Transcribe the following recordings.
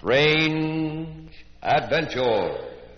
Strange Adventure.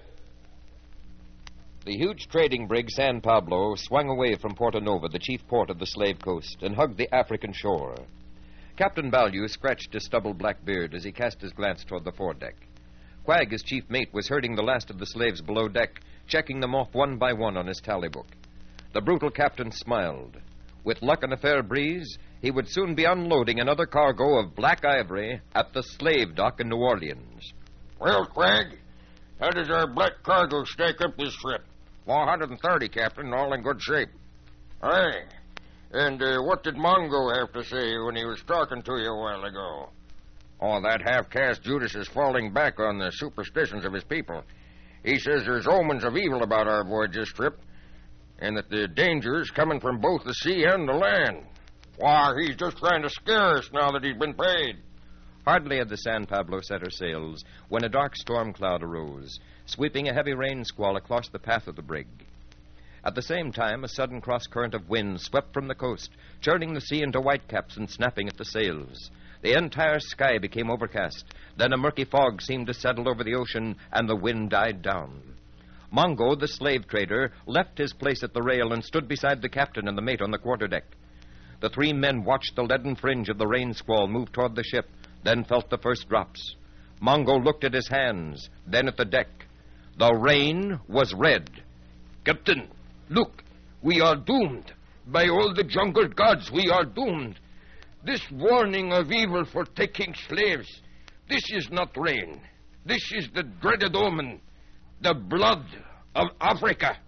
The huge trading brig San Pablo swung away from Porto Nova, the chief port of the slave coast, and hugged the African shore. Captain Ballew scratched his stubbled black beard as he cast his glance toward the foredeck. Quag, his chief mate, was herding the last of the slaves below deck, checking them off one by one on his tally book. The brutal captain smiled. With luck and a fair breeze, he would soon be unloading another cargo of black ivory at the slave dock in New Orleans. Well, Quag, how does our black cargo stack up this trip? 430, Captain, all in good shape. Aye. And what did Mongo have to say when he was talking to you a while ago? Oh, that half-caste Judas is falling back on the superstitions of his people. He says there's omens of evil about our voyage this trip, and that the danger's coming from both the sea and the land. Why, he's just trying to scare us now that he's been paid. Hardly had the San Pablo set her sails when a dark storm cloud arose, sweeping a heavy rain squall across the path of the brig. At the same time, a sudden cross-current of wind swept from the coast, churning the sea into whitecaps and snapping at the sails. The entire sky became overcast. Then a murky fog seemed to settle over the ocean, and the wind died down. Mongo, the slave trader, left his place at the rail and stood beside the captain and the mate on the quarterdeck. The three men watched the leaden fringe of the rain squall move toward the ship, then felt the first drops. Mongo looked at his hands, then at the deck. The rain was red. Captain, look, we are doomed. By all the jungle gods, we are doomed. This warning of evil for taking slaves, this is not rain. This is the dreaded omen, the blood of Africa.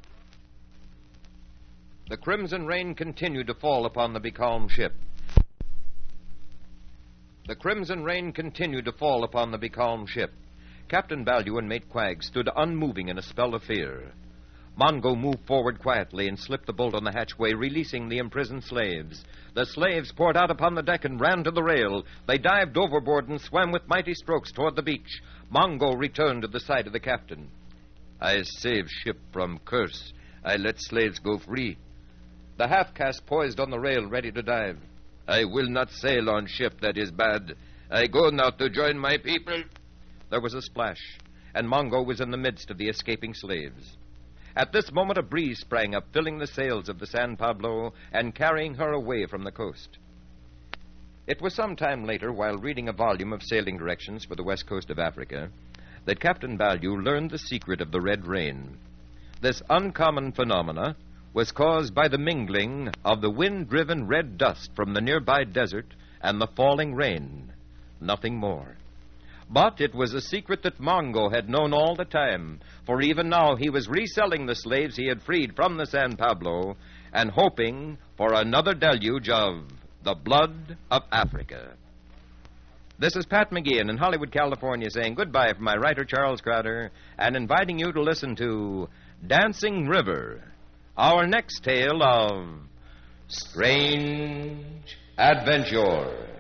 The crimson rain continued to fall upon the becalmed ship. The crimson rain continued to fall upon the becalmed ship. Captain Ballew and Mate Quag stood unmoving in a spell of fear. Mongo moved forward quietly and slipped the bolt on the hatchway, releasing the imprisoned slaves. The slaves poured out upon the deck and ran to the rail. They dived overboard and swam with mighty strokes toward the beach. Mongo returned to the side of the captain. I saved ship from curse. I let slaves go free. The half-caste poised on the rail, ready to dive. I will not sail on ship that is bad. I go now to join my people. There was a splash, and Mongo was in the midst of the escaping slaves. At this moment, a breeze sprang up, filling the sails of the San Pablo and carrying her away from the coast. It was some time later, while reading a volume of sailing directions for the west coast of Africa, that Captain Ballew learned the secret of the red rain. This uncommon phenomena was caused by the mingling of the wind-driven red dust from the nearby desert and the falling rain. Nothing more. But it was a secret that Mongo had known all the time, for even now he was reselling the slaves he had freed from the San Pablo and hoping for another deluge of the blood of Africa. This is Pat McGeehan in Hollywood, California, saying goodbye from my writer, Charles Crowder, and inviting you to listen to Dancing River, our next tale of strange adventure.